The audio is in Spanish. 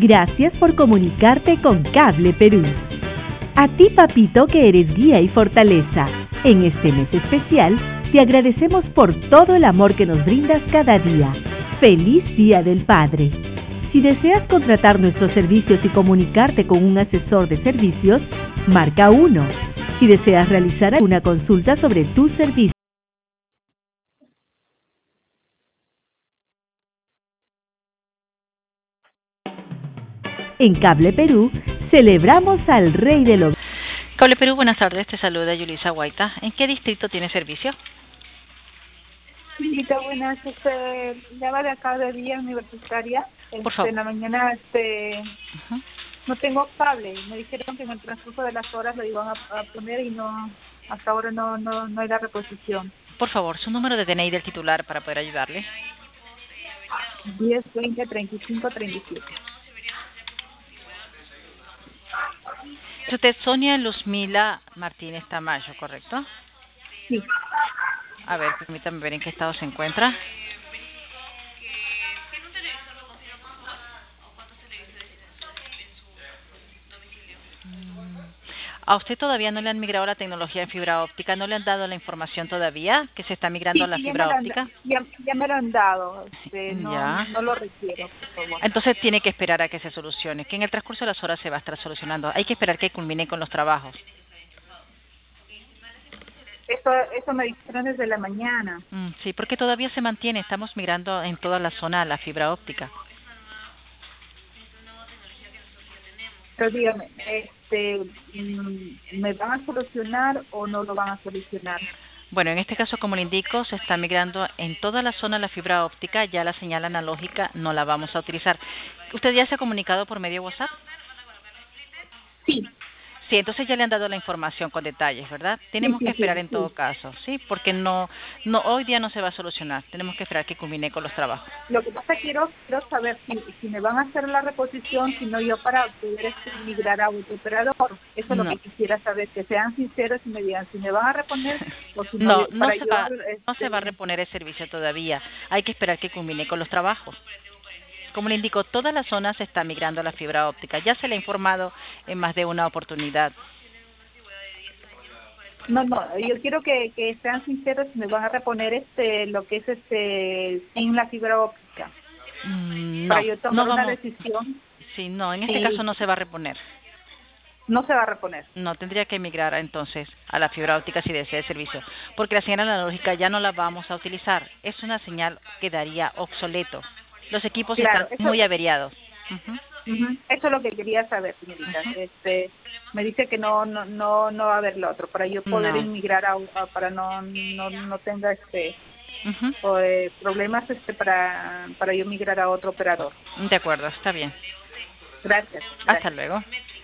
Gracias por comunicarte con Cable Perú. A ti, papito, que eres guía y fortaleza. En este mes especial, te agradecemos por todo el amor que nos brindas cada día. ¡Feliz Día del Padre! Si deseas contratar nuestros servicios y comunicarte con un asesor de servicios, marca 1. Si deseas realizar una consulta sobre tus servicios, en Cable Perú, celebramos al Rey del Hogar. Cable Perú, buenas tardes, te saluda Yulisa Guaita. ¿En qué distrito tiene servicio? Sí, buenas, llama de acá de Vía Universitaria. Por favor. En la mañana no tengo cable. Me dijeron que en el transcurso de las horas lo iban a poner y no, hasta ahora no hay la reposición. Por favor, su número de DNI del titular para poder ayudarle. 10, 20, 35, 37. Es usted Sonia Luzmila Martínez Tamayo, ¿correcto? Sí. A ver, permítame ver en qué estado se encuentra. ¿A usted todavía no le han migrado la tecnología en fibra óptica? ¿No le han dado la información todavía que se está migrando a la fibra óptica? Ya me lo han dado. Ya. No lo requiero, por favor. Entonces tiene que esperar a que se solucione, que en el transcurso de las horas se va a estar solucionando. Hay que esperar que culmine con los trabajos. Eso me dijeron desde la mañana. Sí, porque todavía se mantiene. Estamos migrando en toda la zona a la fibra óptica. Pero dígame, ¿me van a solucionar o no lo van a solucionar? Bueno, en este caso, como le indico, se está migrando en toda la zona a la fibra óptica. Ya la señal analógica no la vamos a utilizar. ¿Usted ya se ha comunicado por medio de WhatsApp? Sí. Sí, entonces ya le han dado la información con detalles, ¿verdad? Tenemos que esperar en todo caso, ¿sí? Porque no hoy día no se va a solucionar. Tenemos que esperar que culmine con los trabajos. Lo que pasa es que quiero saber si me van a hacer la reposición, si no yo para poder migrar a otro operador. Eso es lo que quisiera saber, que sean sinceros y me digan si me van a reponer o si no. No se va a reponer el servicio todavía. Hay que esperar que culmine con los trabajos. Como le indico, toda la zona se está migrando a la fibra óptica. Ya se le ha informado en más de una oportunidad. No, yo quiero que sean sinceros y me van a reponer lo que es sin la fibra óptica. Para yo tomar una decisión. Sí, no, en este caso no se va a reponer. No se va a reponer. No, tendría que migrar entonces a la fibra óptica si desea el servicio, porque la señal analógica ya no la vamos a utilizar. Es una señal que daría obsoleto. Los equipos están muy averiados. Eso es lo que quería saber, señorita. Me dice que no va a haber lo otro para yo poder inmigrar para no tenga problemas para yo migrar a otro operador. De acuerdo, está bien. Gracias. Hasta luego.